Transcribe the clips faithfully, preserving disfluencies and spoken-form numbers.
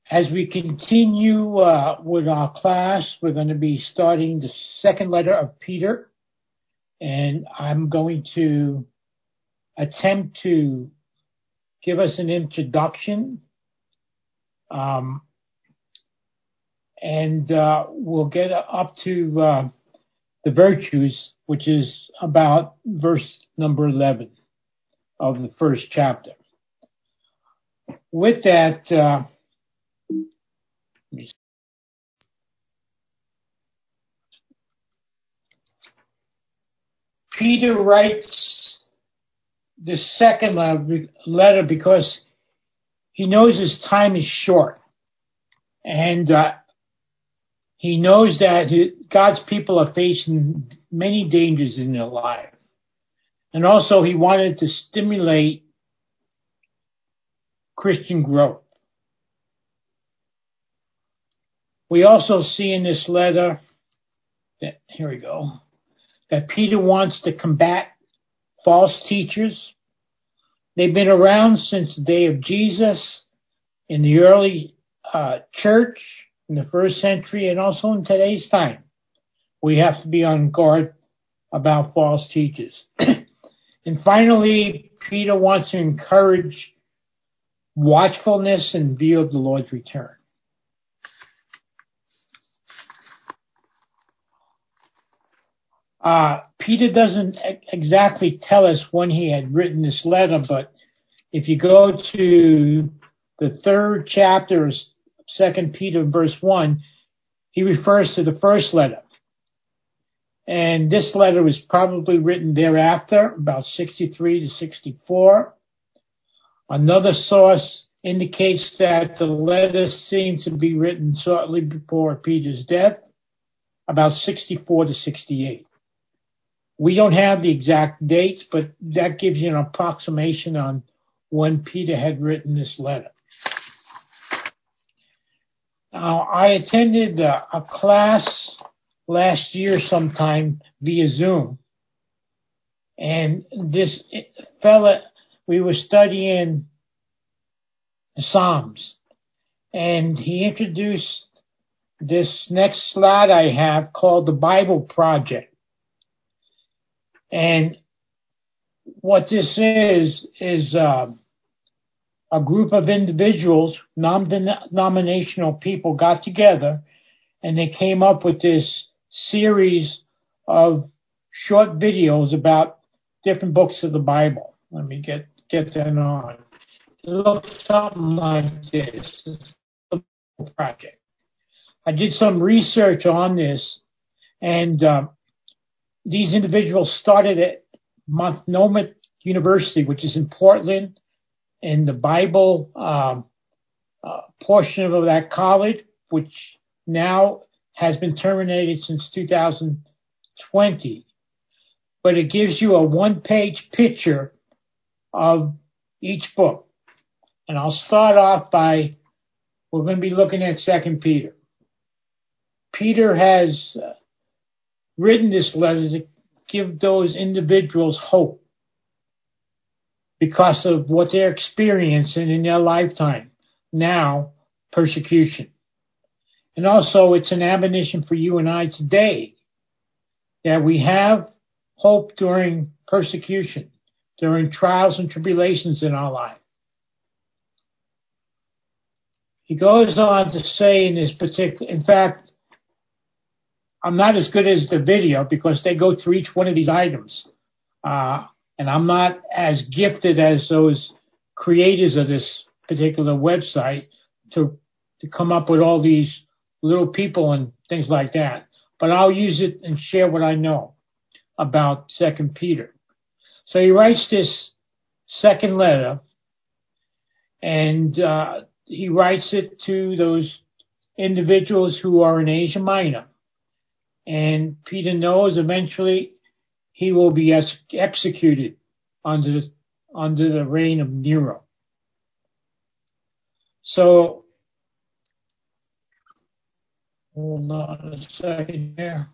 As we continue uh, with our class, we're going to be starting the second letter of Peter, and I'm going to attempt to give us an introduction, um, and uh, we'll get up to uh, the virtues, which is about verse number eleven of the first chapter. With that, uh, Peter writes the second letter because he knows his time is short, and uh, he knows that he, God's people are facing many dangers in their life. And also he wanted to stimulate Christian growth. We also see in this letter that, here we go, that Peter wants to combat false teachers. They've been around since the day of Jesus, in the early uh, church, in the first century, and also in today's time. We have to be on guard about false teachers. And finally, Peter wants to encourage watchfulness in view of the Lord's return. Uh, Peter doesn't exactly tell us when he had written this letter, but if you go to the third chapter of Second Peter, verse one, he refers to the first letter. And this letter was probably written thereafter, about sixty-three to sixty-four. Another source indicates that the letter seems to be written shortly before Peter's death, about sixty-four to sixty-eight. We don't have the exact dates, but that gives you an approximation on when Peter had written this letter. Now, I attended a, a class last year sometime via Zoom, and this fella, we were studying the Psalms, and he introduced this next slide I have called the Bible Project. And what this is, is uh, a group of individuals, non-denominational people got together, and they came up with this series of short videos about different books of the Bible. Let me get, get that on. It looks something like this. It's the Bible Project. I did some research on this, and uh, these individuals started at Montgomery University, which is in Portland, in the Bible um, uh, portion of that college, which now has been terminated since two thousand twenty. But it gives you a one-page picture of each book. And I'll start off by, we're going to be looking at Second Peter. Peter has uh, written this letter to give those individuals hope because of what they're experiencing in their lifetime. Now, persecution. And also, it's an admonition for you and I today that we have hope during persecution, during trials and tribulations in our life. He goes on to say in this particular, in fact, I'm not as good as the video because they go through each one of these items. Uh, and I'm not as gifted as those creators of this particular website to, to come up with all these little people and things like that. But I'll use it and share what I know about Second Peter. So he writes this second letter, and uh, he writes it to those individuals who are in Asia Minor. And Peter knows eventually he will be ex- executed under the, under the reign of Nero. So, hold on a second here.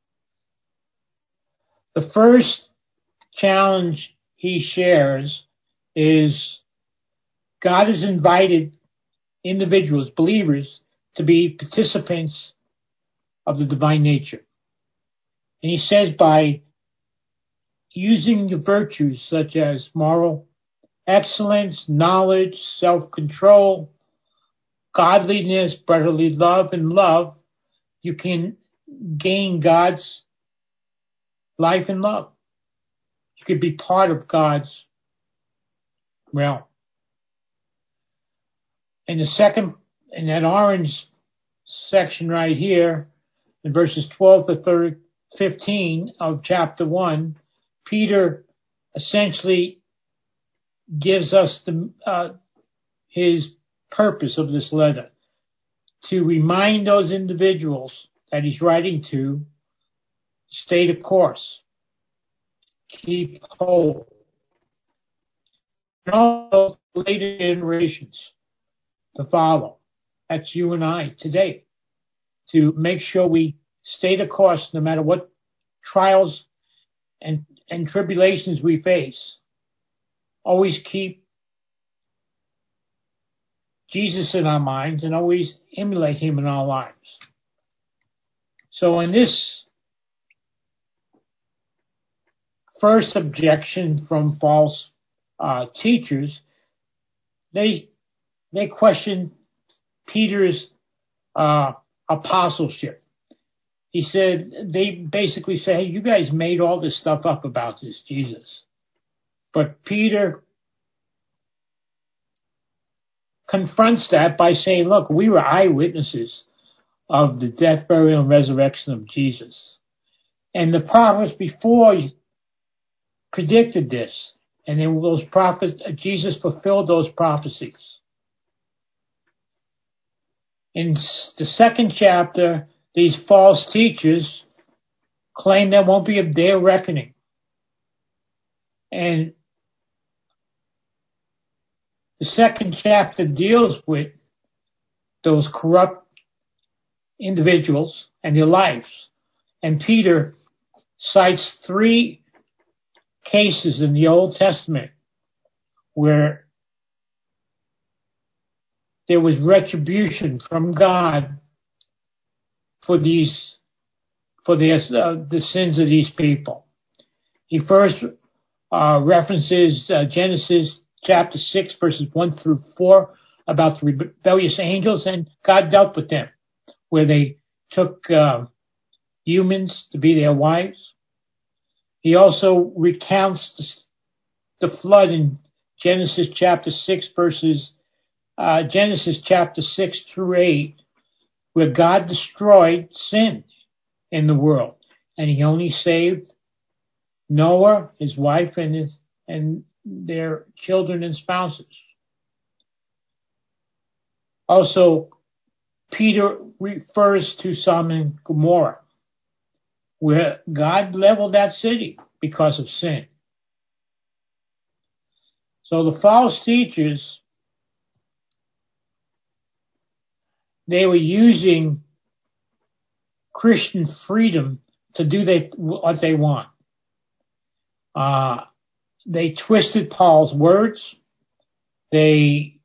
The first challenge he shares is God has invited individuals, believers, to be participants of the divine nature. And he says by using the virtues such as moral excellence, knowledge, self-control, godliness, brotherly love, and love, you can gain God's life and love. You could be part of God's realm. In the second, in that orange section right here, in verses twelve to fifteen of chapter one, Peter essentially gives us the, uh, his purpose of this letter, to remind those individuals that he's writing to, stay the course, keep whole. And also later generations to follow. That's you and I today, to make sure we stay the course no matter what trials and, and tribulations we face. Always keep Jesus in our minds and always emulate him in our lives. So in this first objection from false uh, teachers, they they question Peter's uh, apostleship. He said, they basically say, hey, you guys made all this stuff up about this Jesus. But Peter confronts that by saying, look, we were eyewitnesses of the death, burial, and resurrection of Jesus. And the prophets before predicted this. And then those prophets, Jesus fulfilled those prophecies. In the second chapter, these false teachers claim there won't be a day of reckoning. And the second chapter deals with those corrupt individuals and their lives. And Peter cites three cases in the Old Testament where there was retribution from God for these, for the, uh, the sins of these people. He first uh, references uh, Genesis chapter six, verses one through four, about the rebellious angels, and God dealt with them, where they took uh, humans to be their wives. He also recounts the, the flood in Genesis chapter six, verses uh, Genesis chapter six through eight, where God destroyed sin in the world, and He only saved Noah, his wife, and his, and their children and spouses. Also, Peter refers to Sodom and Gomorrah, where God leveled that city because of sin. So the false teachers, they were using Christian freedom to do they, what they want. Uh, they twisted Paul's words. They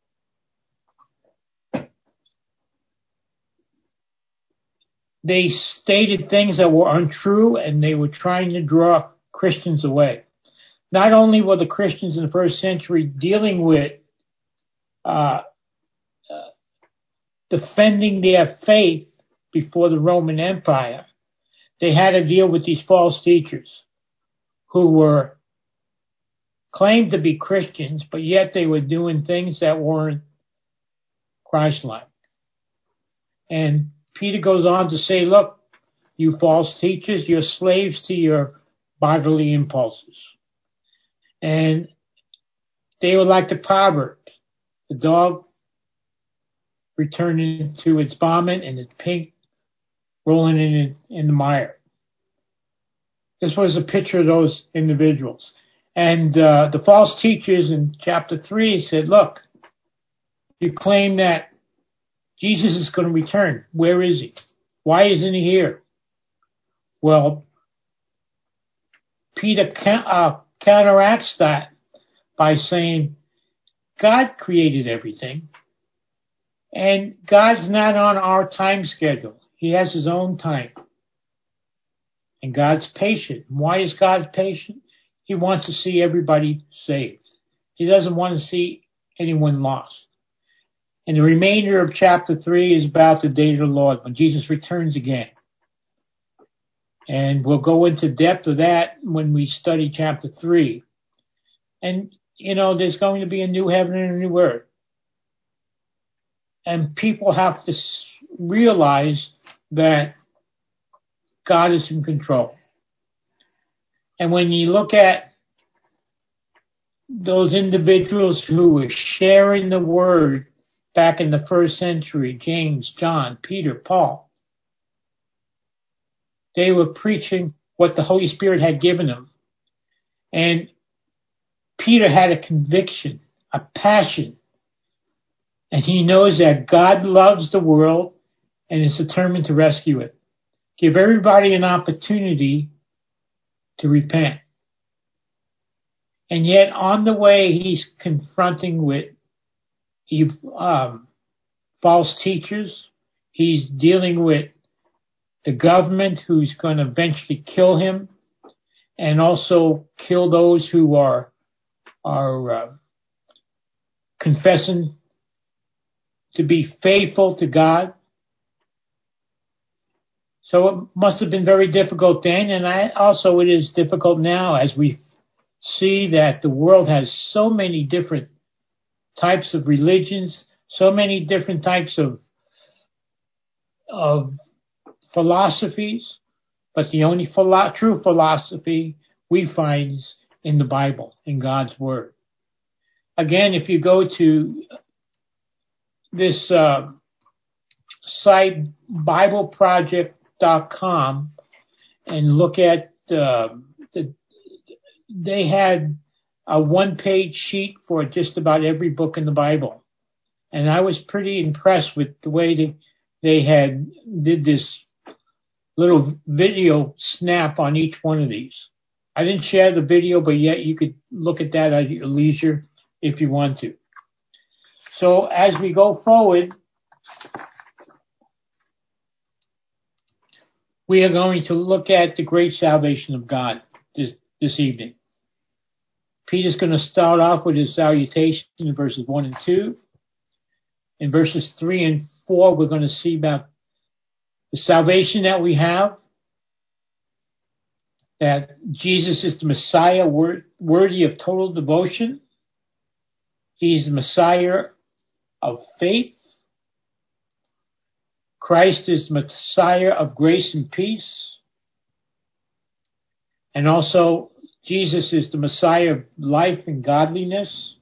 they stated things that were untrue, and they were trying to draw Christians away. Not only were the Christians in the first century dealing with uh, uh, defending their faith before the Roman Empire, they had to deal with these false teachers who were claimed to be Christians, but yet they were doing things that weren't Christ-like. And Peter goes on to say, look, you false teachers, you're slaves to your bodily impulses. And they were like the proverb, the dog returning to its vomit and its pink rolling in, in the mire. This was a picture of those individuals. And uh, the false teachers in chapter three said, look, you claim that Jesus is going to return. Where is he? Why isn't he here? Well, Peter uh, counteracts that by saying God created everything. And God's not on our time schedule. He has his own time. And God's patient. Why is God patient? He wants to see everybody saved. He doesn't want to see anyone lost. And the remainder of chapter three is about the day of the Lord, when Jesus returns again. And we'll go into depth of that when we study chapter three. And, you know, there's going to be a new heaven and a new earth. And people have to realize that God is in control. And when you look at those individuals who were sharing the word back in the first century, James, John, Peter, Paul, they were preaching what the Holy Spirit had given them. And Peter had a conviction, a passion, and he knows that God loves the world and is determined to rescue it. Give everybody an opportunity to repent. And yet on the way, he's confronting with um, false teachers. He's dealing with the government who's going to eventually kill him, and also kill those who are are uh, confessing to be faithful to God. So it must have been very difficult then, and I, also it is difficult now as we see that the world has so many different types of religions, so many different types of of philosophies, but the only philo- true philosophy we find is in the Bible, in God's Word. Again, if you go to this uh, site, Bible Project dot com, and look at uh, the, they had a one-page sheet for just about every book in the Bible, and I was pretty impressed with the way they they had did this little video snap on each one of these. I didn't share the video, but yet you could look at that at your leisure if you want to. So as we go forward, we are going to look at the great salvation of God this, this evening. Peter's going to start off with his salutation in verses one and two. In verses three and four, we're going to see about the salvation that we have, that Jesus is the Messiah worthy of total devotion. He's the Messiah of faith. Christ is the Messiah of grace and peace. And also, Jesus is the Messiah of life and godliness.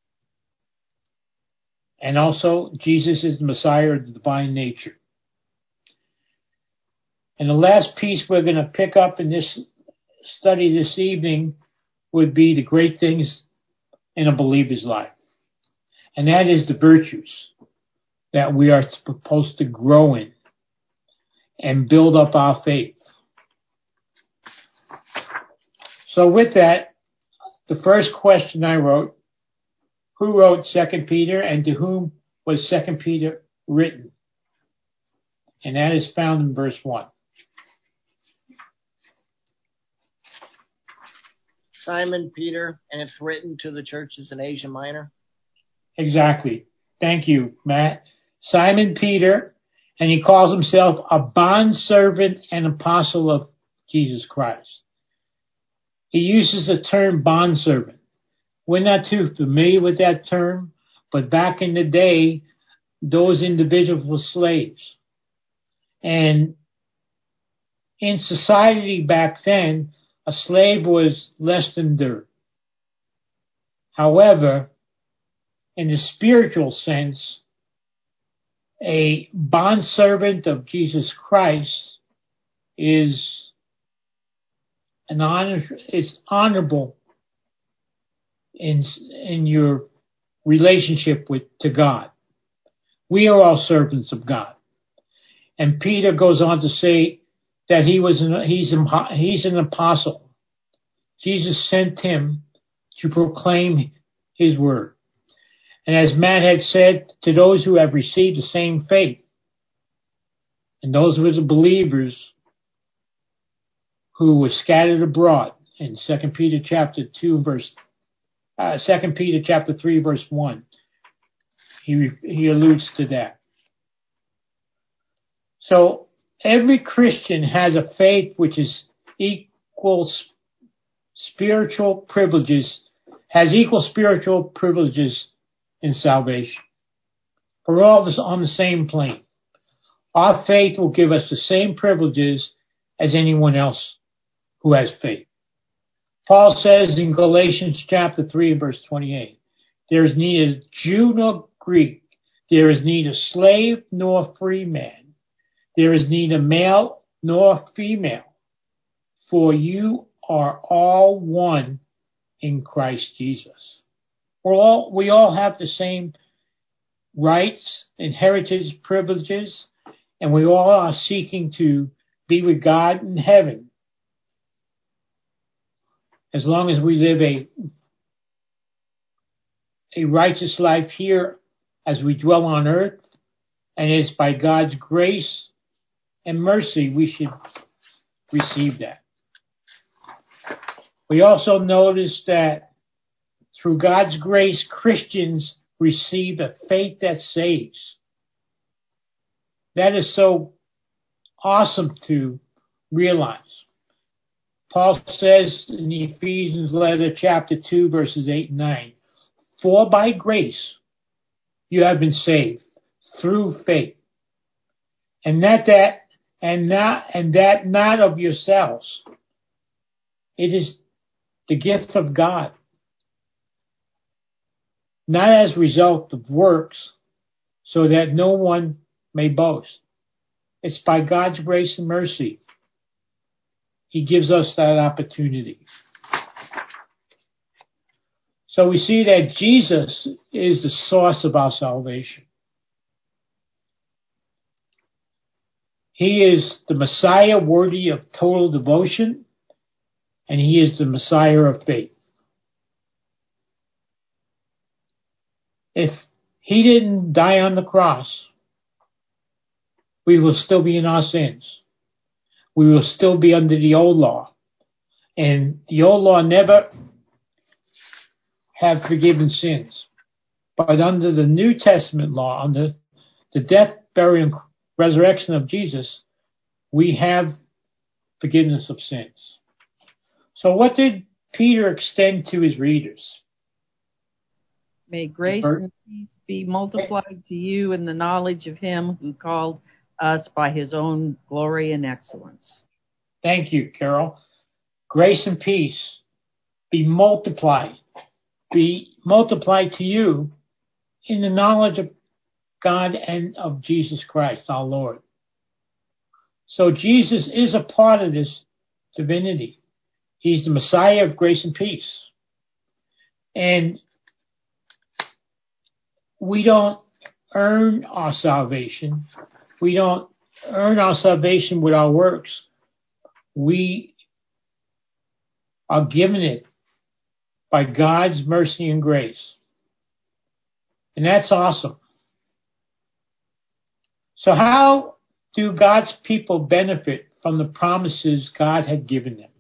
And also, Jesus is the Messiah of the divine nature. And the last piece we're going to pick up in this study this evening would be the great things in a believer's life. And that is the virtues that we are supposed to grow in and build up our faith. So with that, the first question I wrote, who wrote Second Peter and to whom was Second Peter written? And that is found in verse one. Simon Peter, and it's written to the churches in Asia Minor. Exactly. Thank you, Matt. Simon Peter, and he calls himself a bondservant and apostle of Jesus Christ. He uses the term bondservant. We're not too familiar with that term, but back in the day, those individuals were slaves. And in society back then, a slave was less than dirt. However, in the spiritual sense, a bondservant of Jesus Christ is an honor, it's honorable in in your relationship with to God. We are all servants of God. And Peter goes on to say that he was an, he's an, he's an apostle. Jesus sent him to proclaim his word. And as Matt had said, to those who have received the same faith, and those were the believers who were scattered abroad in Second Peter chapter two, verse uh, Second Peter chapter three, verse one. He he alludes to that. So every Christian has a faith which is equal spiritual privileges, has equal spiritual privileges in salvation. We're all on the same plane. Our faith will give us the same privileges as anyone else who has faith. Paul says in Galatians chapter three, verse twenty-eight, there is neither Jew nor Greek, there is neither slave nor free man, there is neither male nor female, for you are all one in Christ Jesus. We're all, we all have the same rights, inheritance, privileges, and we all are seeking to be with God in heaven. As long as we live a, a righteous life here as we dwell on earth, and it's by God's grace and mercy we should receive that. We also notice that through God's grace, Christians receive a faith that saves. That is so awesome to realize. Paul says in the Ephesians letter, chapter two, verses eight and nine, for by grace you have been saved through faith, and that that and not and that not of yourselves. It is the gift of God, not as a result of works, so that no one may boast. It's by God's grace and mercy. He gives us that opportunity. So we see that Jesus is the source of our salvation. He is the Messiah worthy of total devotion, and he is the Messiah of faith. If he didn't die on the cross, we will still be in our sins. We will still be under the old law. And the old law never have forgiven sins. But under the New Testament law, under the death, burial, and resurrection of Jesus, we have forgiveness of sins. So what did Peter extend to his readers? May grace and peace be multiplied to you in the knowledge of him who called us by his own glory and excellence. Thank you, Carol. Grace and peace be multiplied, be multiplied to you in the knowledge of God and of Jesus Christ, our Lord. So Jesus is a part of this divinity. He's the Messiah of grace and peace. And we don't earn our salvation. We don't earn our salvation with our works. We are given it by God's mercy and grace. And that's awesome. So how do God's people benefit from the promises God had given them?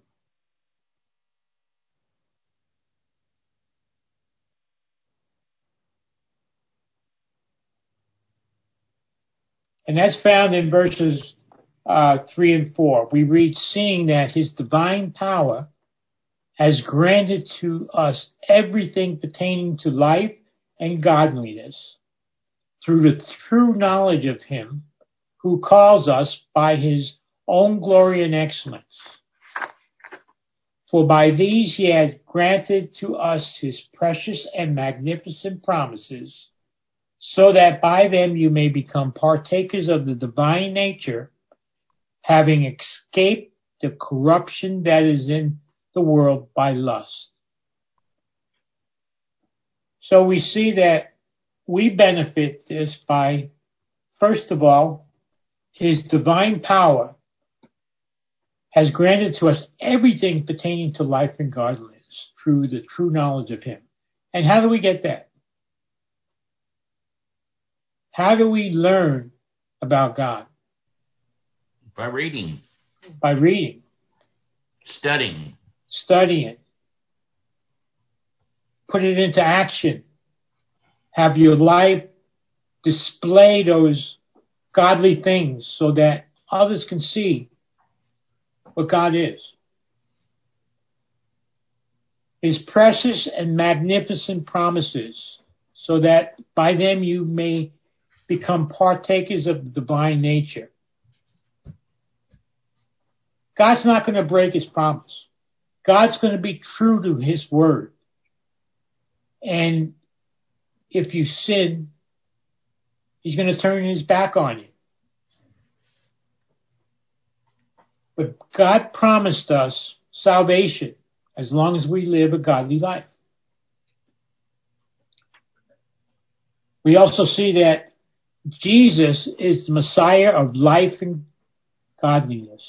And that's found in verses uh, three and four. We read, seeing that his divine power has granted to us everything pertaining to life and godliness through the true knowledge of him who calls us by his own glory and excellence. For by these he has granted to us his precious and magnificent promises, so that by them you may become partakers of the divine nature, having escaped the corruption that is in the world by lust. So we see that we benefit this by, first of all, his divine power has granted to us everything pertaining to life and godliness through the true knowledge of him. And how do we get that? How do we learn about God? By reading. By reading. Studying. Studying. Put it into action. Have your life display those godly things so that others can see what God is. His precious and magnificent promises, so that by them you may become partakers of the divine nature. God's not going to break his promise. God's going to be true to his word. And if you sin, he's going to turn his back on you. But God promised us salvation as long as we live a godly life. We also see that Jesus is the Messiah of life and godliness.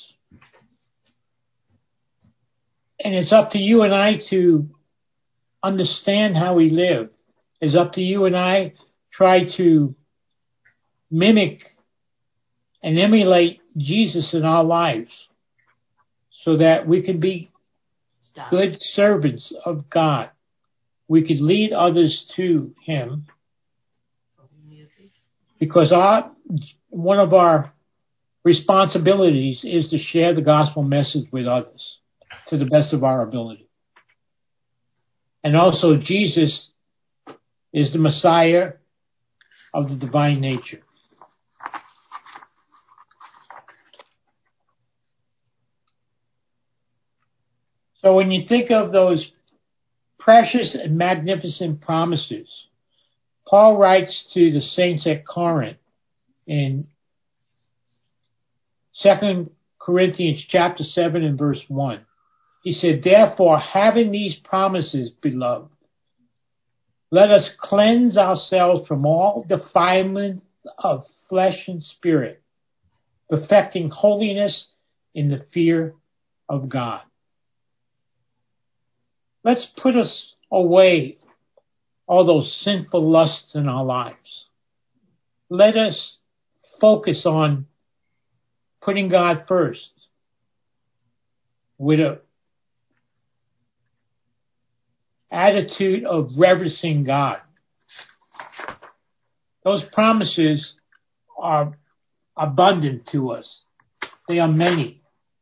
And it's up to you and I to understand how we live. It's up to you and I try to mimic and emulate Jesus in our lives so that we can be Stop. good servants of God. We could lead others to him because our one of our responsibilities is to share the gospel message with others to the best of our ability. And also Jesus is the Messiah of the divine nature. So when you think of those precious and magnificent promises, Paul writes to the saints at Corinth in Second Corinthians chapter seven and verse one. He said, therefore, having these promises, beloved, let us cleanse ourselves from all defilement of flesh and spirit, perfecting holiness in the fear of God. Let's put us away all those sinful lusts in our lives. Let us focus on putting God first with a attitude of reverencing God. Those promises are abundant to us. They are many.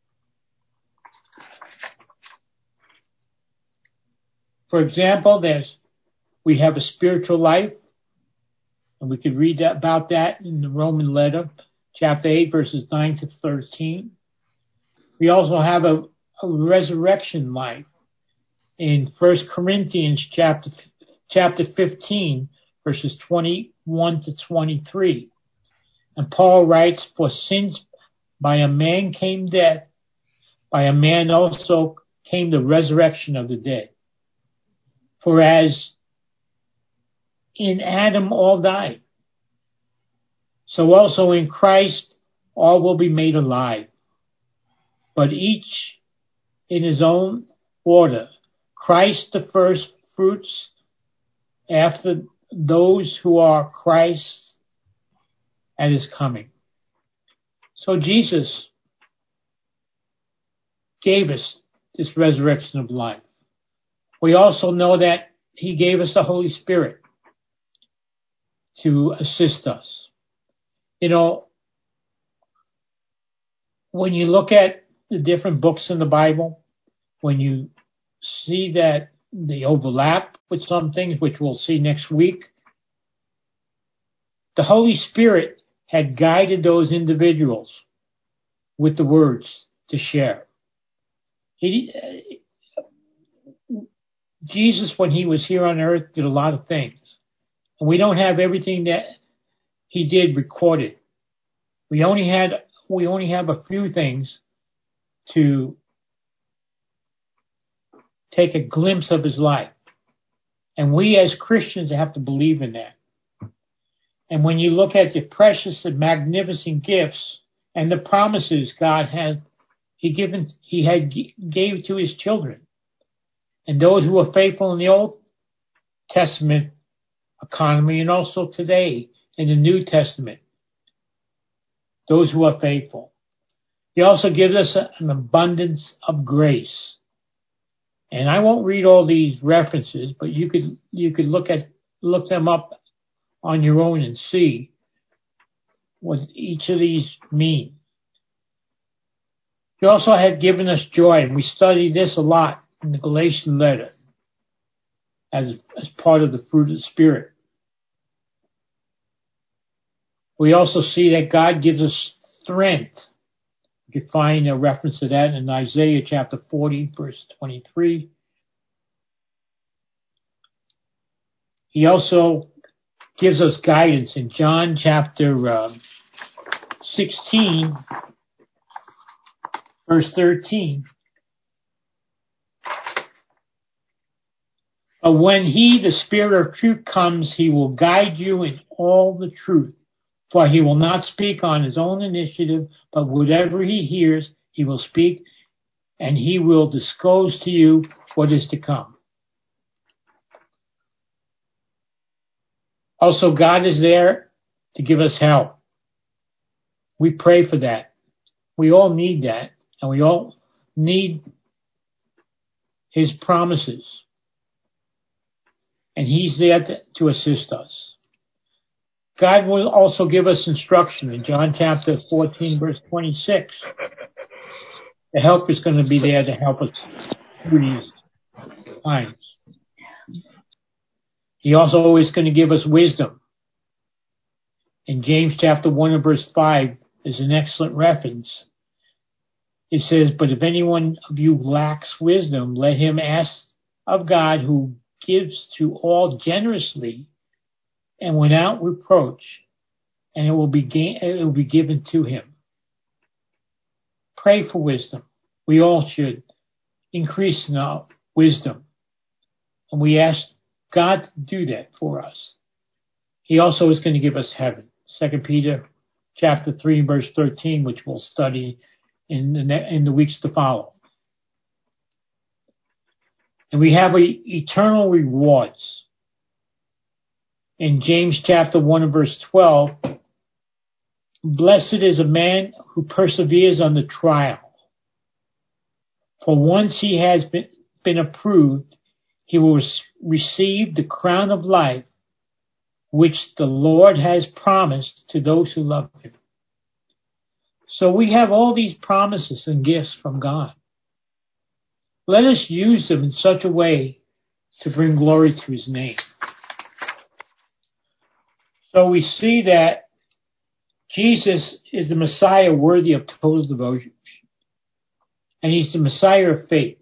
For example, there's we have a spiritual life, and we could read that, about that in the Roman letter, chapter eight, verses nine to thirteen. We also have a, a resurrection life in First Corinthians chapter chapter fifteen, verses twenty-one to twenty-three. And Paul writes, for since by a man came death, by a man also came the resurrection of the dead. For as in Adam all died, so also in Christ all will be made alive, but each in his own order. Christ the first fruits, after those who are Christ's at his coming. So Jesus gave us this resurrection of life. We also know that he gave us the Holy Spirit to assist us. You know, when you look at the different books in the Bible, when you see that they overlap with some things, which we'll see next week, the Holy Spirit had guided those individuals with the words to share. He, Jesus, when he was here on earth, did a lot of things. And we don't have everything that he did recorded. We only had, we only have a few things to take a glimpse of his life. And we as Christians have to believe in that. And when you look at the precious and magnificent gifts and the promises God had, he given, he had gave to his children. And those who were faithful in the Old Testament economy and also today in the New Testament, those who are faithful. He also gives us an abundance of grace. And I won't read all these references, but you could you could look at look them up on your own and see what each of these mean. He also had given us joy, and we studied this a lot in the Galatian letter as, as part of the fruit of the Spirit. We also see that God gives us strength. You can find a reference to that in Isaiah chapter forty, verse twenty-three. He also gives us guidance in John chapter uh, sixteen, verse thirteen. But when he, the Spirit of truth, comes, he will guide you in all the truth. For he will not speak on his own initiative, but whatever he hears, he will speak, and he will disclose to you what is to come. Also, God is there to give us help. We pray for that. We all need that, and we all need his promises. And he's there to, to assist us. God will also give us instruction in John chapter fourteen, verse twenty-six. The help is going to be there to help us through these times. He also is going to give us wisdom. In James chapter one and verse five is an excellent reference. It says, but if anyone of you lacks wisdom, let him ask of God, who gives to all generously and without reproach, and it will be ga- it will be given to him. Pray for wisdom. We all should increase in our wisdom. And we ask God to do that for us. He also is going to give us heaven. Second Peter chapter three, verse thirteen, which we'll study in the, ne- in the weeks to follow. And we have a, eternal rewards. In James chapter one and verse twelve, blessed is a man who perseveres under trial. For once he has been, been approved, he will res- receive the crown of life, which the Lord has promised to those who love him. So we have all these promises and gifts from God. Let us use them in such a way to bring glory to his name. So we see that Jesus is the Messiah worthy of total devotion. And he's the Messiah of faith.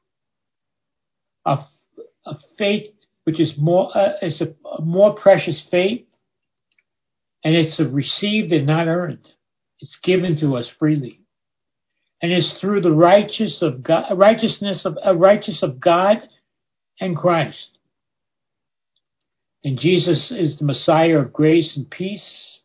A, a faith which is more, uh, is a, a more precious faith. And it's a received and not earned. It's given to us freely. And it's through the righteous of God, righteousness of, uh, righteous of God and Christ. And Jesus is the Messiah of grace and peace.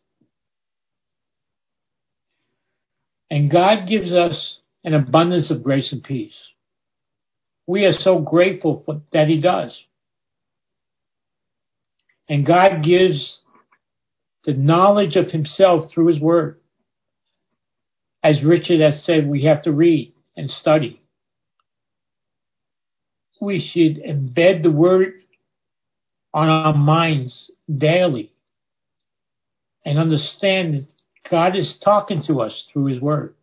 And God gives us an abundance of grace and peace. We are so grateful for, that he does. And God gives the knowledge of himself through his word. As Richard has said, we have to read and study. We should embed the word on our minds daily and understand that God is talking to us through his word.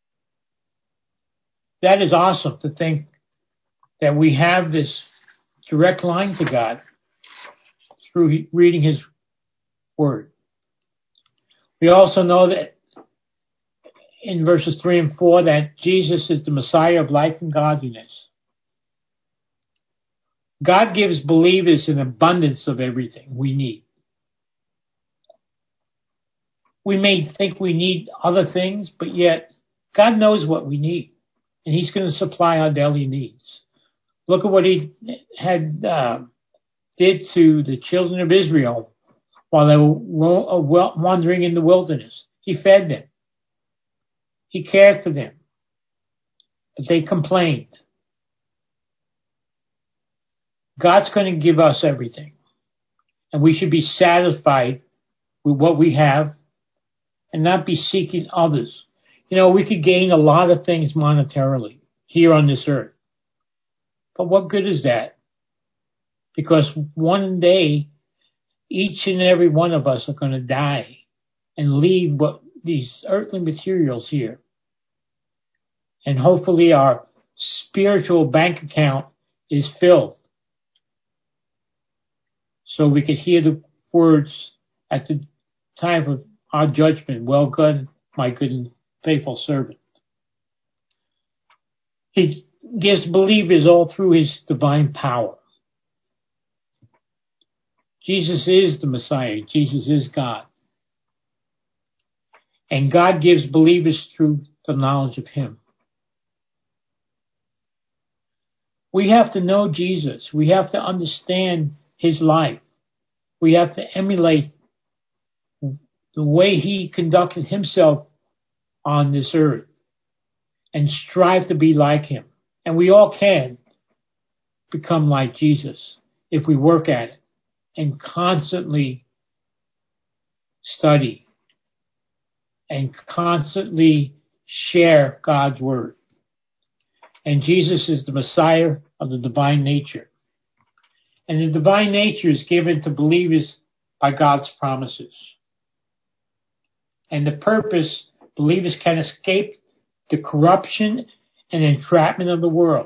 That is awesome to think that we have this direct line to God through reading his word. We also know that in verses three and four that Jesus is the Messiah of life and godliness. God gives believers an abundance of everything we need. We may think we need other things, but yet God knows what we need, and he's going to supply our daily needs. Look at what he had uh, did to the children of Israel while they were wandering in the wilderness. He fed them. He cared for them. But they complained. God's going to give us everything. And we should be satisfied with what we have and not be seeking others. You know, we could gain a lot of things monetarily here on this earth. But what good is that? Because one day, each and every one of us are going to die and leave what these earthly materials here. And hopefully our spiritual bank account is filled, so we could hear the words at the time of our judgment, well done, my good and faithful servant. He gives believers all through his divine power. Jesus is the Messiah. Jesus is God. And God gives believers through the knowledge of him. We have to know Jesus. We have to understand his life. We have to emulate the way he conducted himself on this earth and strive to be like him. And we all can become like Jesus if we work at it and constantly study and constantly share God's word. And Jesus is the Messiah of the divine nature. And the divine nature is given to believers by God's promises. And the purpose, believers can escape the corruption and entrapment of the world.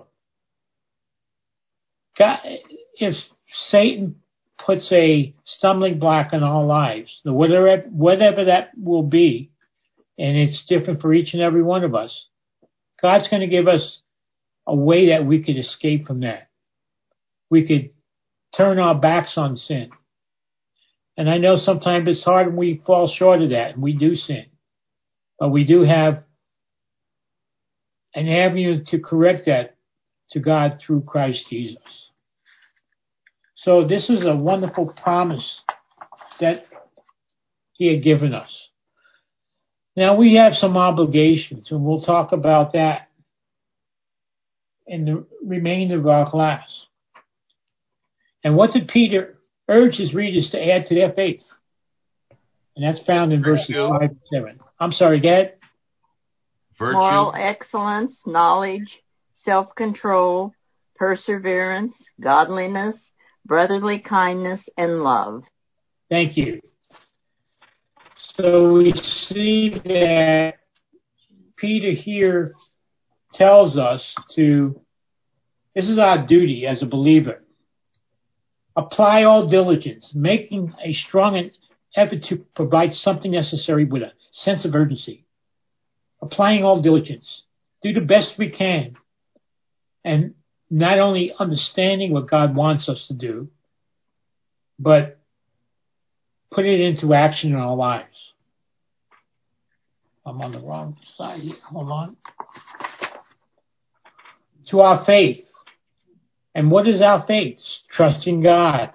God, if Satan puts a stumbling block in our lives, whatever, whatever that will be, and it's different for each and every one of us, God's going to give us a way that we could escape from that. We could turn our backs on sin. And I know sometimes it's hard and we fall short of that and we do sin. But we do have an avenue to correct that to God through Christ Jesus. So this is a wonderful promise that he had given us. Now we have some obligations, and we'll talk about that in the remainder of our class. And what did Peter urge his readers to add to their faith? And that's found in verses five and seven. I'm sorry, Dad. Virtue. Moral excellence, knowledge, self-control, perseverance, godliness, brotherly kindness, and love. Thank you. So we see that Peter here tells us to, this is our duty as a believer. Apply all diligence, making a strong effort to provide something necessary with a sense of urgency. Applying all diligence. Do the best we can. And not only understanding what God wants us to do, but put it into action in our lives. I'm on the wrong side here. Hold on. To our faith. And what is our faith? Trusting God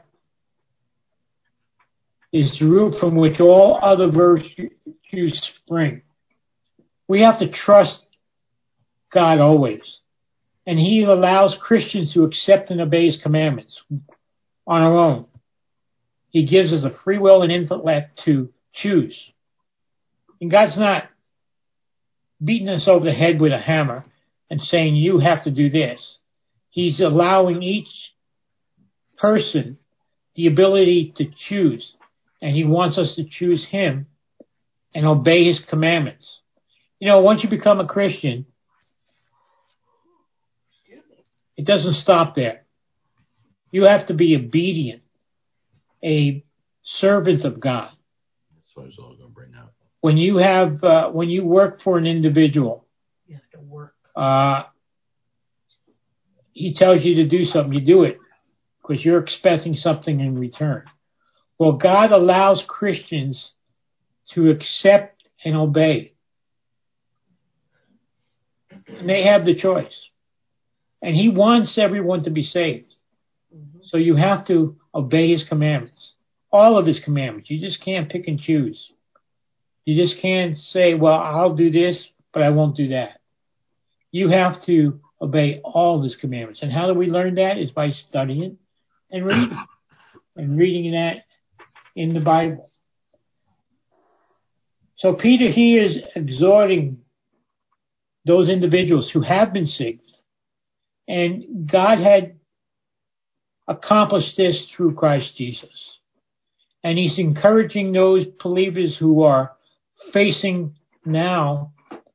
is the root from which all other virtues spring. We have to trust God always. And he allows Christians to accept and obey his commandments on our own. He gives us a free will and intellect to choose. And God's not beating us over the head with a hammer and saying, you have to do this. He's allowing each person the ability to choose. And he wants us to choose him and obey his commandments. You know, once you become a Christian, it doesn't stop there. You have to be obedient, a servant of God. That's what I was all going to bring up. When you have, uh, when you work for an individual, You have to work. uh, he tells you to do something, you do it because you're expecting something in return. Well, God allows Christians to accept and obey. And they have the choice. And he wants everyone to be saved. Mm-hmm. So you have to obey his commandments. All of his commandments. You just can't pick and choose. You just can't say, well, I'll do this, but I won't do that. You have to obey all of his commandments. And how do we learn that? Is by studying and reading. And reading that in the Bible. So Peter here is exhorting those individuals who have been saved. And God had accomplished this through Christ Jesus. And he's encouraging those believers who are facing now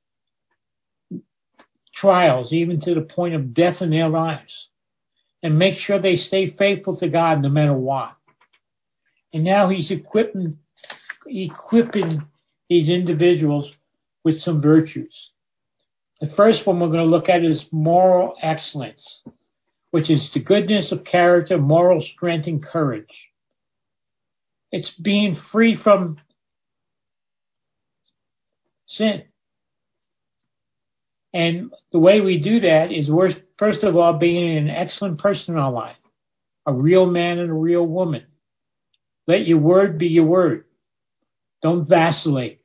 trials, even to the point of death in their lives, and make sure they stay faithful to God no matter what. And now he's equipping, equipping these individuals with some virtues. The first one we're going to look at is moral excellence, which is the goodness of character, moral strength, and courage. It's being free from sin. And the way we do that is we're, first of all, being an excellent person in our life, a real man and a real woman. Let your word be your word. Don't vacillate.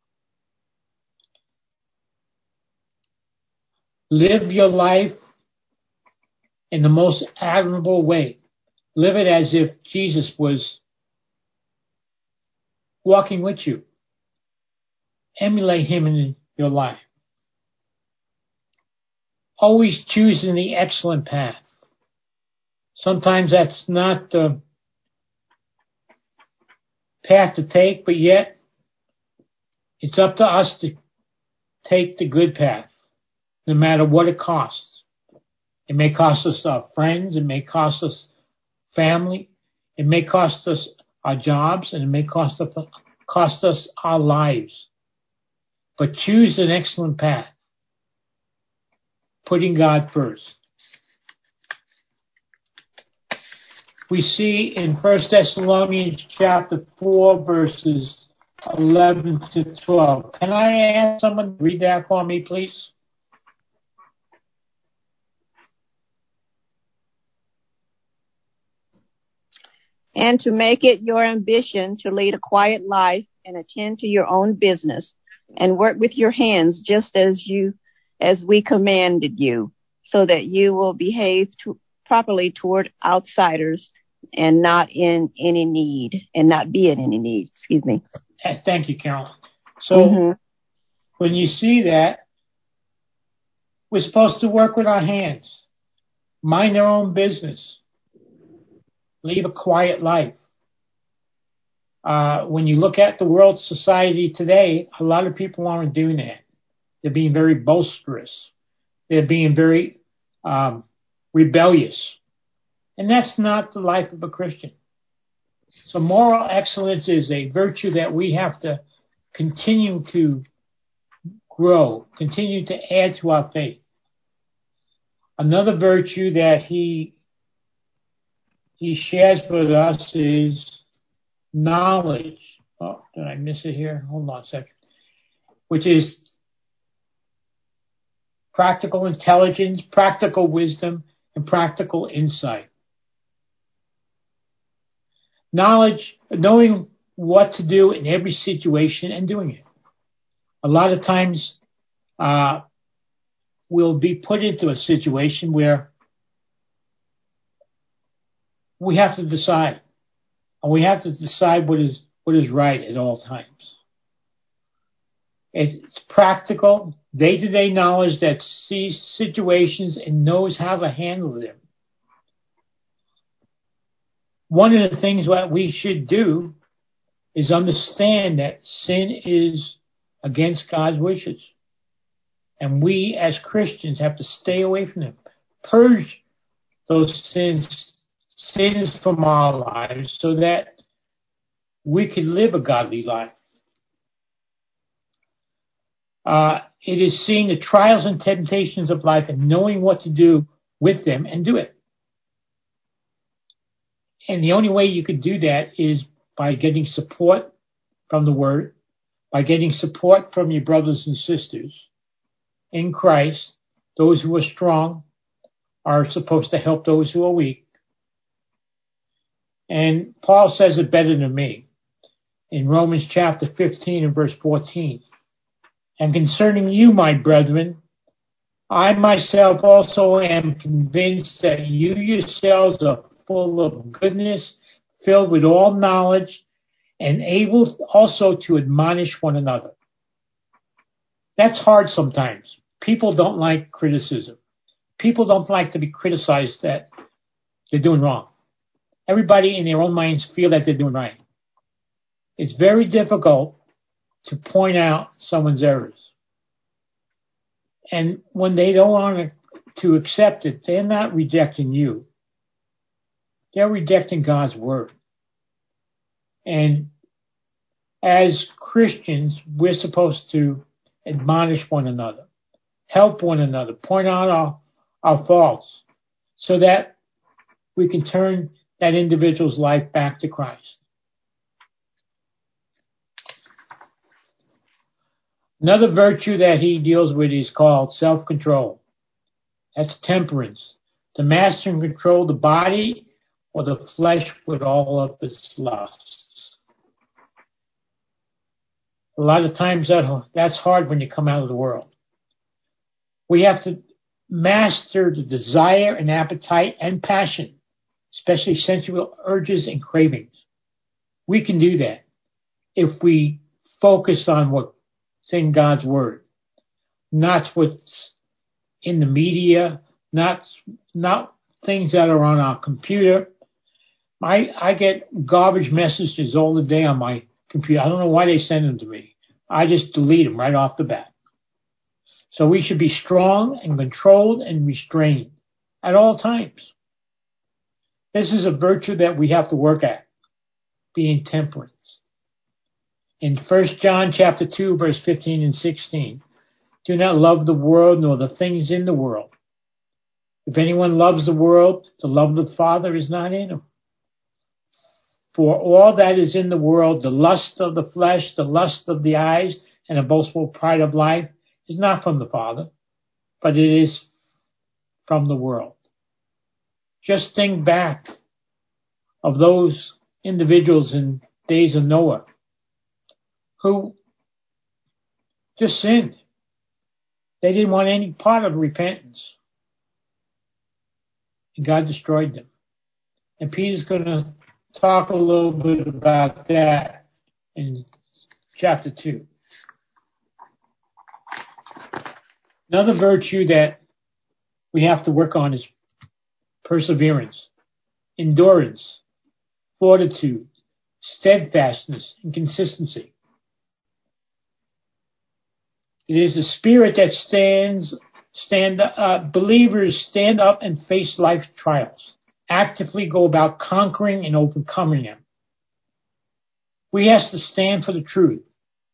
Live your life in the most admirable way. Live it as if Jesus was walking with you. Emulate him in your life. Always choosing the excellent path. Sometimes that's not the path to take, but yet it's up to us to take the good path, no matter what it costs. It may cost us our friends, it may cost us family, it may cost us our jobs, and it may cost us, cost us our lives. But choose an excellent path, putting God first. We see in First Thessalonians chapter four, verses eleven to twelve. Can I ask someone to read that for me, please? And to make it your ambition to lead a quiet life and attend to your own business and work with your hands just as you, as we commanded you, so that you will behave to, properly toward outsiders and not in any need, and not be in any need, excuse me. Thank you, Carolyn. So Mm-hmm. when you see that, we're supposed to work with our hands, mind our own business, live a quiet life. Uh, when you look at the world society today, a lot of people aren't doing that. They're being very boisterous. They're being very um, rebellious. And that's not the life of a Christian. So moral excellence is a virtue that we have to continue to grow, continue to add to our faith. Another virtue that he he shares with us is knowledge. Oh, did I miss it here? Hold on a second. Which is practical intelligence, practical wisdom, and practical insight. Knowledge, knowing what to do in every situation and doing it. A lot of times uh, we'll be put into a situation where we have to decide. And we have to decide what is what is right at all times. It's practical, day-to-day knowledge that sees situations and knows how to handle them. One of the things that we should do is understand that sin is against God's wishes. And we as Christians have to stay away from them. Purge those sins, sins from our lives so that we can live a godly life. Uh, it is seeing the trials and temptations of life and knowing what to do with them and do it. And the only way you could do that is by getting support from the Word, by getting support from your brothers and sisters in Christ. Those who are strong are supposed to help those who are weak. And Paul says it better than me in Romans chapter fifteen and verse fourteen. And concerning you, my brethren, I myself also am convinced that you yourselves are full of goodness, filled with all knowledge, and able also to admonish one another. That's hard sometimes. People don't like criticism. People don't like to be criticized that they're doing wrong. Everybody in their own minds feel that they're doing right. It's very difficult to point out someone's errors. And when they don't want to accept it, they're not rejecting you. They're rejecting God's word. And as Christians, we're supposed to admonish one another, help one another, point out our, our faults so that we can turn that individual's life back to Christ. Another virtue that he deals with is called self-control. That's temperance. To master and control the body or the flesh with all of its lusts. A lot of times that, that's hard when you come out of the world. We have to master the desire and appetite and passion, especially sensual urges and cravings. We can do that if we focus on what's in God's word, not what's in the media, not not things that are on our computer. I I get garbage messages all the day on my computer. I don't know why they send them to me. I just delete them right off the bat. So we should be strong and controlled and restrained at all times. This is a virtue that we have to work at, being temperance. In First John chapter two, verse fifteen and sixteen, do not love the world nor the things in the world. If anyone loves the world, the love of the Father is not in him. For all that is in the world, the lust of the flesh, the lust of the eyes, and the boastful pride of life, is not from the Father, but it is from the world. Just think back of those individuals in days of Noah who just sinned. They didn't want any part of repentance. And God destroyed them. And Peter's going to talk a little bit about that in chapter two. Another virtue that we have to work on is perseverance, endurance, fortitude, steadfastness, and consistency. It is the spirit that stands, stand, uh, believers stand up and face life's trials, actively go about conquering and overcoming them. We have to stand for the truth,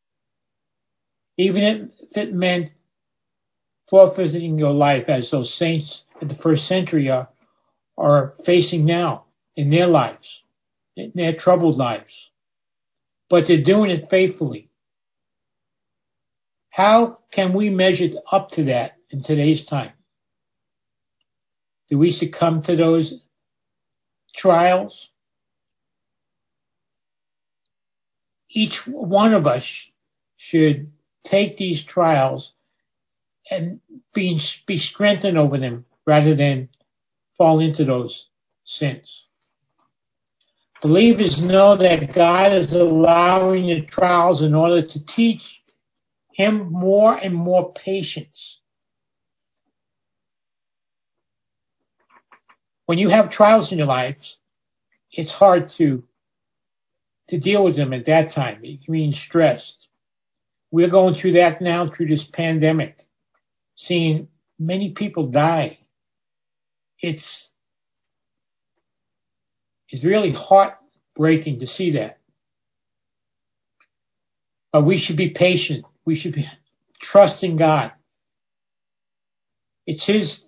even if it meant forfeiting your life, as those saints at the first century are, are facing now in their lives, in their troubled lives. But they're doing it faithfully. How can we measure up to that in today's time? Do we succumb to those trials? Each one of us should take these trials and be, be strengthened over them rather than fall into those sins. Believers know that God is allowing the trials in order to teach him more and more patience. When you have trials in your lives, it's hard to, to deal with them at that time. It means stressed. We're going through that now through this pandemic, seeing many people die. It's, it's really heartbreaking to see that. But we should be patient. We should be trusting God. It's his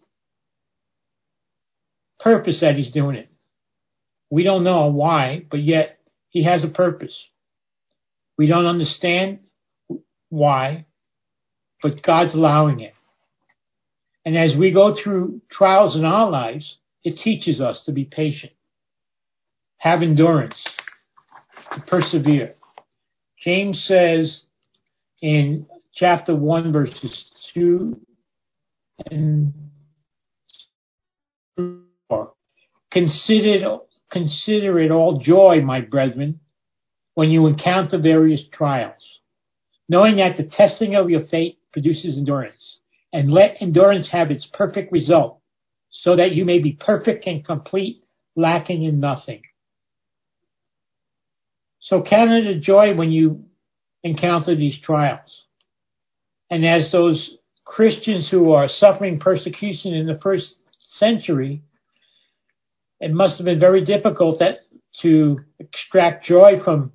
purpose that he's doing it. We don't know why, but yet he has a purpose. We don't understand why, but God's allowing it. And as we go through trials in our lives, it teaches us to be patient, have endurance, to persevere. James says in chapter one, verses two and four, consider, consider it all joy, my brethren, when you encounter various trials, knowing that the testing of your faith produces endurance, and let endurance have its perfect result, so that you may be perfect and complete, lacking in nothing. So count it a joy when you encounter these trials. And as those Christians who are suffering persecution in the first century, it must have been very difficult that, to extract joy from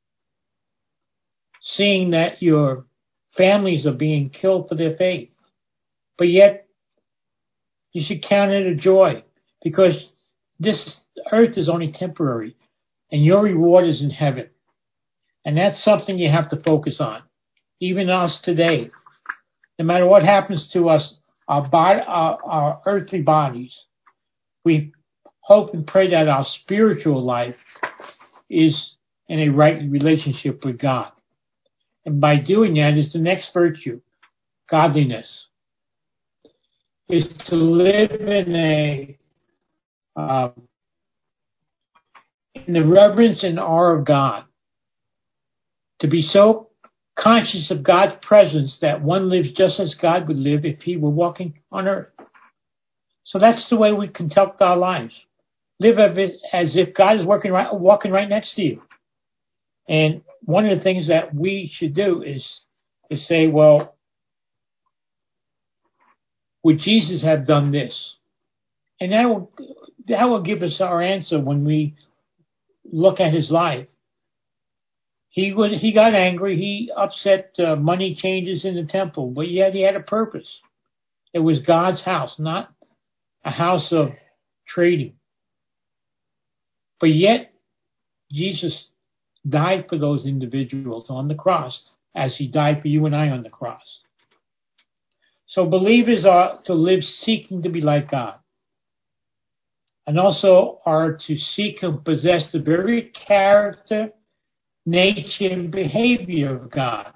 seeing that your families are being killed for their faith. But yet, you should count it a joy, because this earth is only temporary, and your reward is in heaven. And that's something you have to focus on. Even us today, no matter what happens to us, our, body, our, our earthly bodies, we hope and pray that our spiritual life is in a right relationship with God. And by doing that is the next virtue, godliness, is to live in a uh, in the reverence and awe of God, to be so conscious of God's presence that one lives just as God would live if he were walking on earth. So that's the way we conduct our lives. Live as if God is working right, walking right next to you. And one of the things that we should do is, is say, well, would Jesus have done this? And that will, that will give us our answer when we look at his life. He was, he got angry. He upset uh, money changes in the temple, but yet he had a purpose. It was God's house, not a house of trading. But yet, Jesus died for those individuals on the cross, as he died for you and I on the cross. So believers are to live seeking to be like God, and also are to seek and possess the very character, nature, and behavior of God.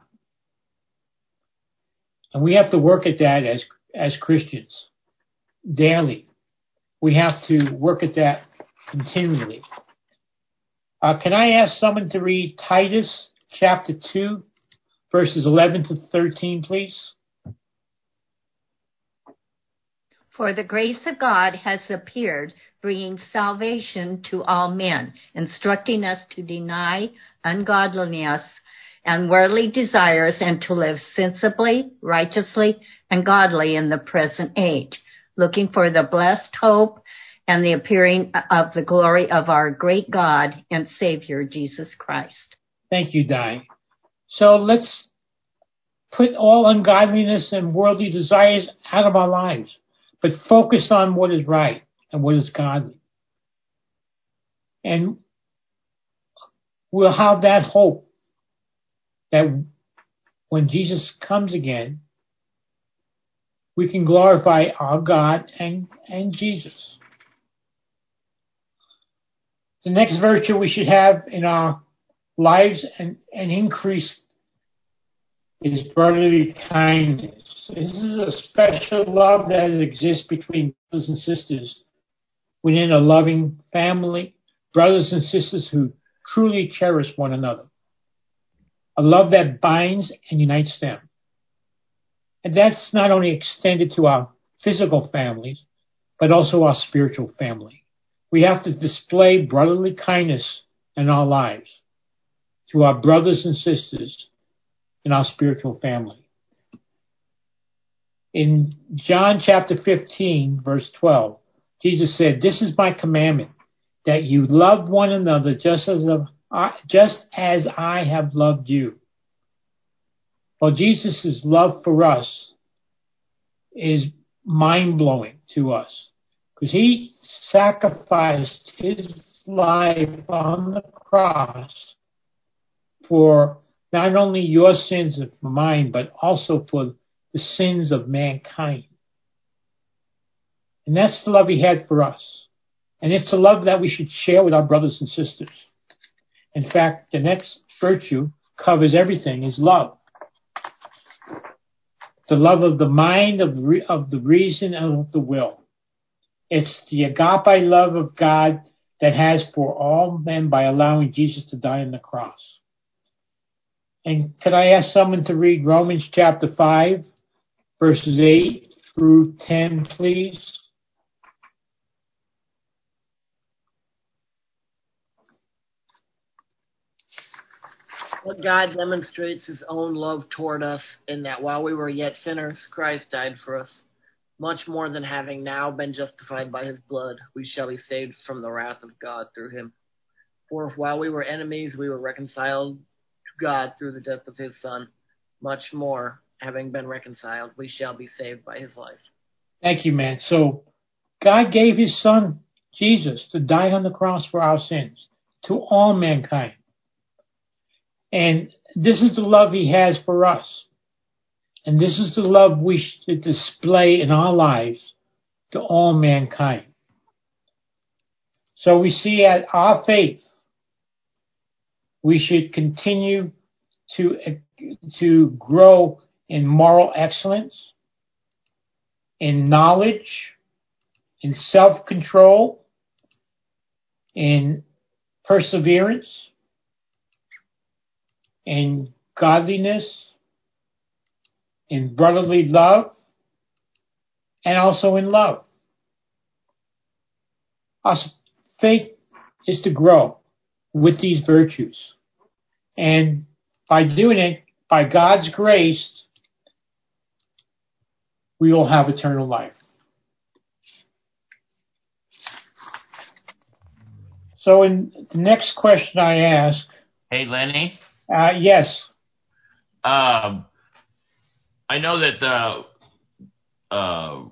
And we have to work at that as, as Christians daily. We have to work at that continually. Uh, can I ask someone to read Titus chapter two, verses eleven to thirteen, please? For the grace of God has appeared, bringing salvation to all men, instructing us to deny ungodliness and worldly desires, and to live sensibly, righteously, and godly in the present age, looking for the blessed hope and the appearing of the glory of our great God and Savior, Jesus Christ. Thank you, Di. So let's put all ungodliness and worldly desires out of our lives, but focus on what is right and what is godly. And we'll have that hope that when Jesus comes again, we can glorify our God and, and Jesus. The next virtue we should have in our lives and, and increase is brotherly kindness. This is a special love that exists between brothers and sisters within a loving family, brothers and sisters who truly cherish one another. A love that binds and unites them. And that's not only extended to our physical families, but also our spiritual family. We have to display brotherly kindness in our lives to our brothers and sisters in our spiritual family. In John chapter fifteen, verse twelve, Jesus said, "This is my commandment, that you love one another just as I, just as I have loved you." Well, Jesus' love for us is mind-blowing to us, because he sacrificed his life on the cross for not only your sins and mine, but also for the sins of mankind. And that's the love he had for us. And it's the love that we should share with our brothers and sisters. In fact, the next virtue covers everything, is love. The love of the mind, of, re- of the reason, and of the will. It's the agape love of God that has for all men by allowing Jesus to die on the cross. And could I ask someone to read Romans chapter five, verses eight through ten, please? But God demonstrates his own love toward us in that while we were yet sinners, Christ died for us. Much more than having now been justified by his blood, we shall be saved from the wrath of God through him. For if while we were enemies, we were reconciled to God through the death of his Son, much more, having been reconciled, we shall be saved by his life. Thank you, man. So God gave his Son, Jesus, to die on the cross for our sins, to all mankind. And this is the love he has for us. And this is the love we should display in our lives to all mankind. So we see at our faith, we should continue to, to grow in moral excellence, in knowledge, in self-control, in perseverance, in godliness, in brotherly love, and also in love. Our faith is to grow with these virtues. And by doing it, by God's grace, we will have eternal life. So in the next question I ask... Hey, Lenny? Uh, yes. Um, I know that uh, uh,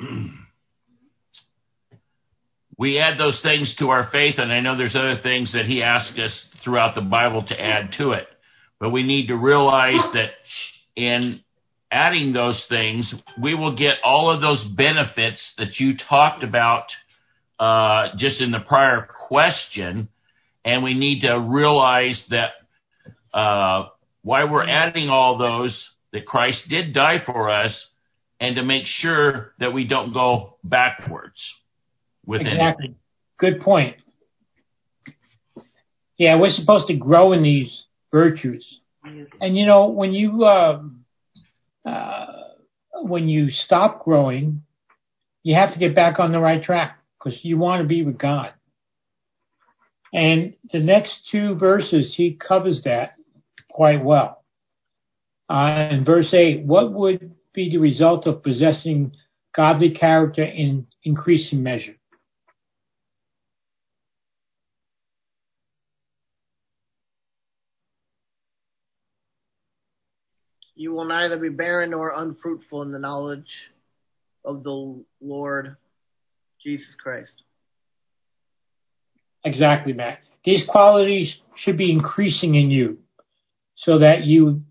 we add those things to our faith, and I know there's other things that he asks us throughout the Bible to add to it. But we need to realize that in adding those things, we will get all of those benefits that you talked about uh, just in the prior question, and we need to realize that uh, why we're adding all those, that Christ did die for us, and to make sure that we don't go backwards with Exactly. anything. Good point. Yeah, we're supposed to grow in these virtues. And you know, when you uh, uh, when you stop growing, you have to get back on the right track because you want to be with God. And the next two verses, he covers that quite well. Uh, in verse eight, what would be the result of possessing godly character in increasing measure? You will neither be barren nor unfruitful in the knowledge of the Lord Jesus Christ. Exactly, Matt. These qualities should be increasing in you so that you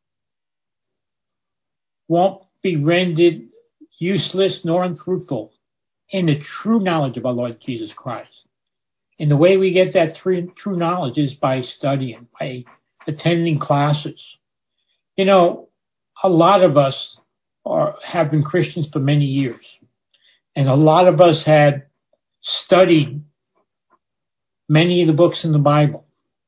won't be rendered useless nor unfruitful in the true knowledge of our Lord Jesus Christ. And the way we get that true, true knowledge is by studying, by attending classes. You know, a lot of us are, have been Christians for many years. And a lot of us had studied many of the books in the Bible.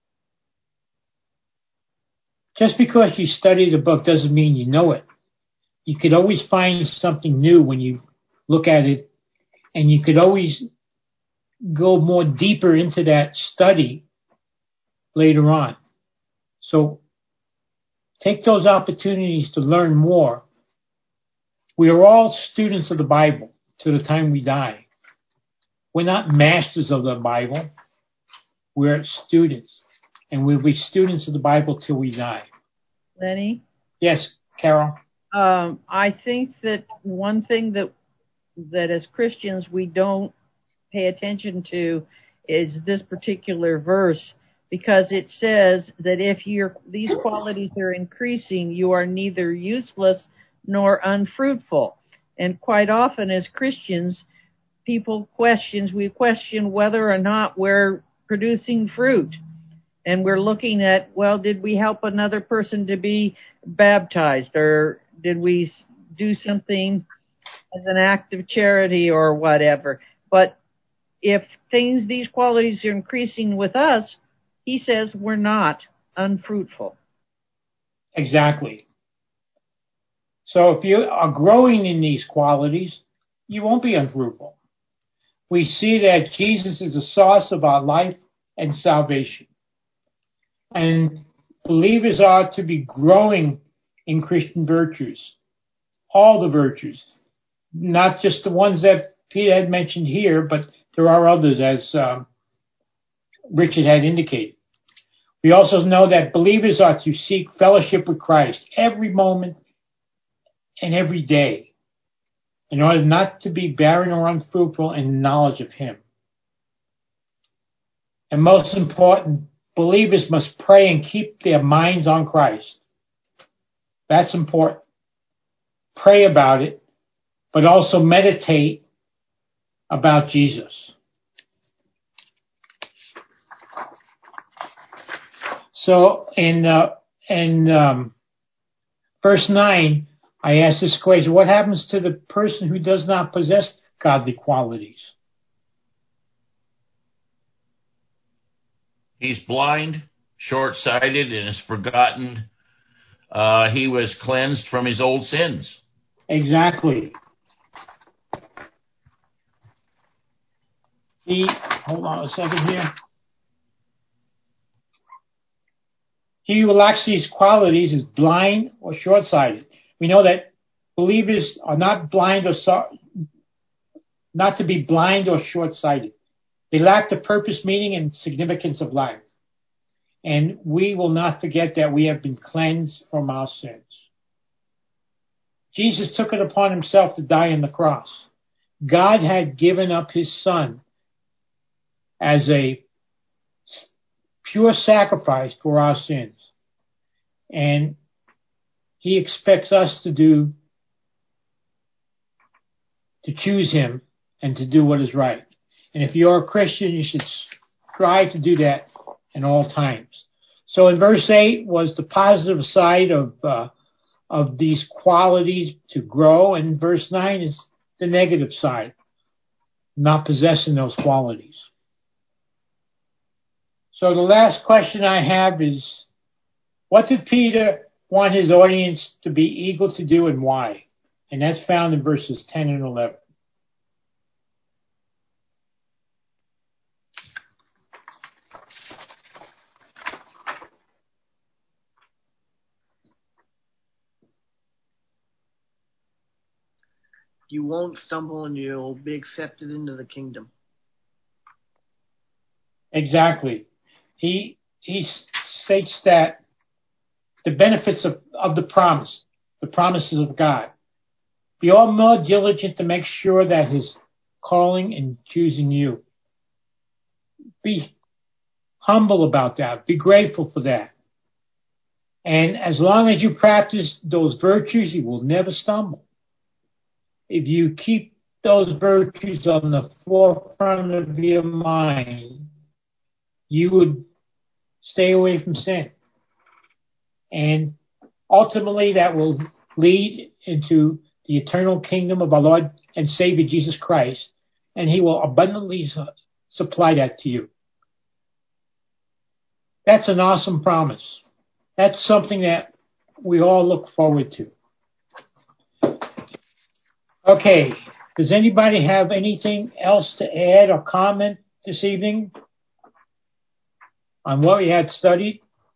Just because you study the book doesn't mean you know it. You could always find something new when you look at it, and you could always go more deeper into that study later on. So take those opportunities to learn more. We are all students of the Bible to the time we die. We're not masters of the Bible. We're students. And we'll be students of the Bible till we die. Lenny? Yes, Carol? Um, I think that one thing that that as Christians we don't pay attention to is this particular verse, because it says that if your these qualities are increasing, you are neither useless nor unfruitful. And quite often as Christians, people questions we question whether or not we're producing fruit. And we're looking at, well, did we help another person to be baptized, or did we do something as an act of charity or whatever? But if things, these qualities are increasing with us, he says we're not unfruitful. Exactly. So if you are growing in these qualities, you won't be unfruitful. We see that Jesus is the source of our life and salvation. And believers are to be growing in Christian virtues, all the virtues, not just the ones that Peter had mentioned here, but there are others, as um, Richard had indicated. We also know that believers are to seek fellowship with Christ every moment and every day in order not to be barren or unfruitful in knowledge of Him. And most important, believers must pray and keep their minds on Christ. That's important. Pray about it, but also meditate about Jesus. So in uh, in um, verse nine, I ask this question: what happens to the person who does not possess godly qualities? He's blind, short-sighted, and has forgotten uh, he was cleansed from his old sins. Exactly. He, hold on a second here. He who lacks these qualities is blind or short-sighted. We know that believers are not blind or so, not to be blind or short-sighted. They lack the purpose, meaning, and significance of life. And we will not forget that we have been cleansed from our sins. Jesus took it upon himself to die on the cross. God had given up his Son as a pure sacrifice for our sins. And he expects us to do, to choose him and to do what is right. And if you're a Christian, you should strive to do that in all times. So in verse eight was the positive side of uh, of these qualities to grow, and verse nine is the negative side, not possessing those qualities. So the last question I have is, what did Peter want his audience to be eager to do and why? And that's found in verses ten and eleven. You won't stumble and you'll be accepted into the kingdom. Exactly. He he states that the benefits of, of the promise, the promises of God. Be all more diligent to make sure that his calling and choosing you. Be humble about that. Be grateful for that. And as long as you practice those virtues, you will never stumble. If you keep those virtues on the forefront of your mind, you would stay away from sin. And ultimately that will lead into the eternal kingdom of our Lord and Savior Jesus Christ, and he will abundantly su- supply that to you. That's an awesome promise. That's something that we all look forward to. Okay, does anybody have anything else to add or comment this evening on what we had studied?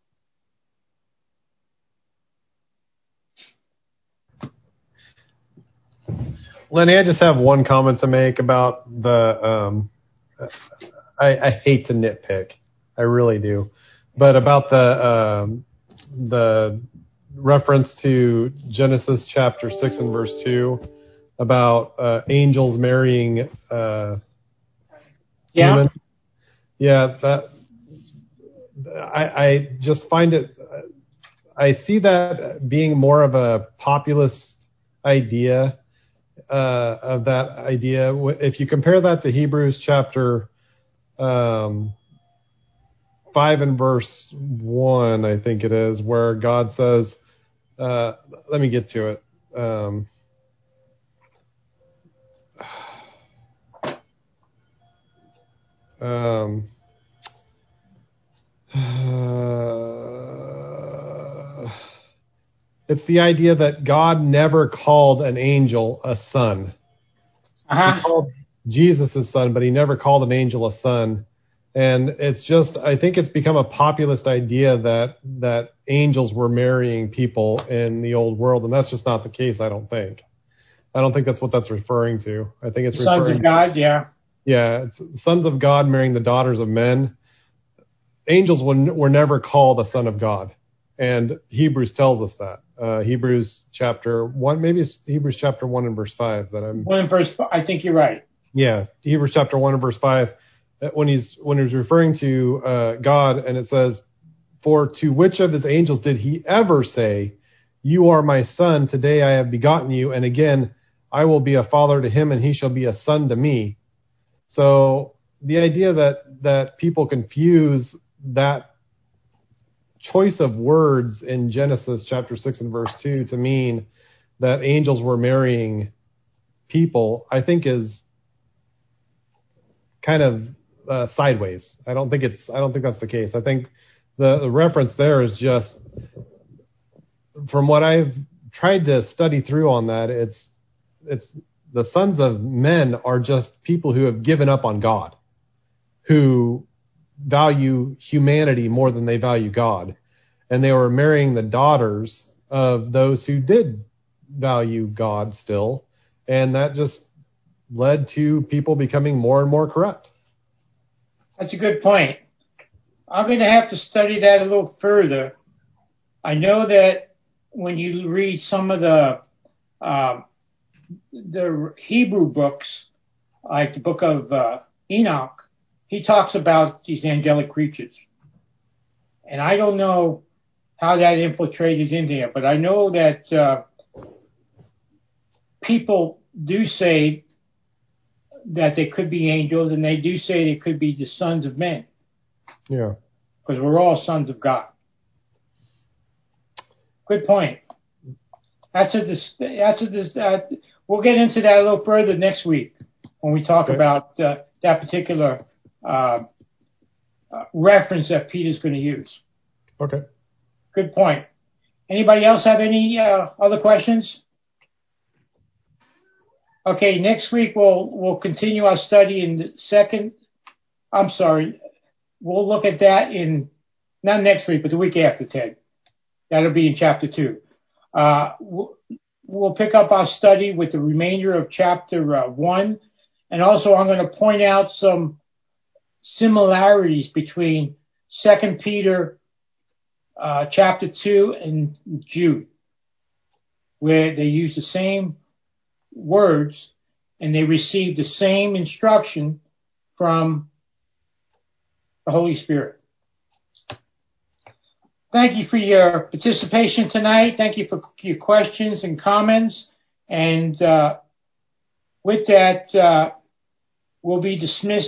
Lenny, I just have one comment to make about the, um, I, I hate to nitpick. I really do. But about the, um, the reference to Genesis chapter six and verse two about, uh, angels marrying, uh, Yeah. human. Yeah, that, I, I just find it, I see that being more of a populist idea. Uh, of that idea. If you compare that to Hebrews chapter um, five and verse one, I think it is, where God says, uh, let me get to it. Um, Um, uh, it's the idea that God never called an angel a son. Uh-huh. He called Jesus his son, but he never called an angel a son. And it's just, I think it's become a populist idea that that angels were marrying people in the old world, and that's just not the case, I don't think. I don't think that's what that's referring to. I think it's Sons referring of God, yeah. Yeah, it's sons of God marrying the daughters of men. Angels were, were never called a son of God. And Hebrews tells us that. Uh, Hebrews chapter one, maybe it's Hebrews chapter one and verse five that I'm. One and verse, I think you're right. Yeah, Hebrews chapter one and verse five, when he's when he's referring to uh, God, and it says, "For to which of his angels did he ever say, 'You are my son; today I have begotten you'? And again, I will be a father to him, and he shall be a son to me." So the idea that that people confuse that choice of words in Genesis chapter six and verse two to mean that angels were marrying people, I think is kind of uh, sideways. I don't think it's. I don't think that's the case. I think the, the reference there is just, from what I've tried to study through on that, it's it's the sons of men are just people who have given up on God, who value humanity more than they value God, and they were marrying the daughters of those who did value God still, and that just led to people becoming more and more corrupt. That's a good point. I'm going to have to study that a little further. I know that when you read some of the uh, the Hebrew books, like the book of uh, Enoch, he talks about these angelic creatures. And I don't know how that infiltrated in there, but I know that uh, people do say that they could be angels, and they do say they could be the sons of men. Yeah. Because we're all sons of God. Good point. That's a, that's a, uh, we'll get into that a little further next week when we talk Okay. about uh, that particular uh, uh, reference that Peter's going to use. Okay. Good point. Anybody else have any uh, other questions? Okay, next week we'll we'll continue our study in the second. I'm sorry, we'll look at that in not next week, but the week after, Ted. That'll be in chapter two. Uh, we'll pick up our study with the remainder of chapter uh, one, and also I'm going to point out some similarities between Second Peter uh, chapter two and Jude, where they use the same words and they receive the same instruction from the Holy Spirit. Thank you for your participation tonight. Thank you for your questions and comments. And uh, with that, uh, we'll be dismissed.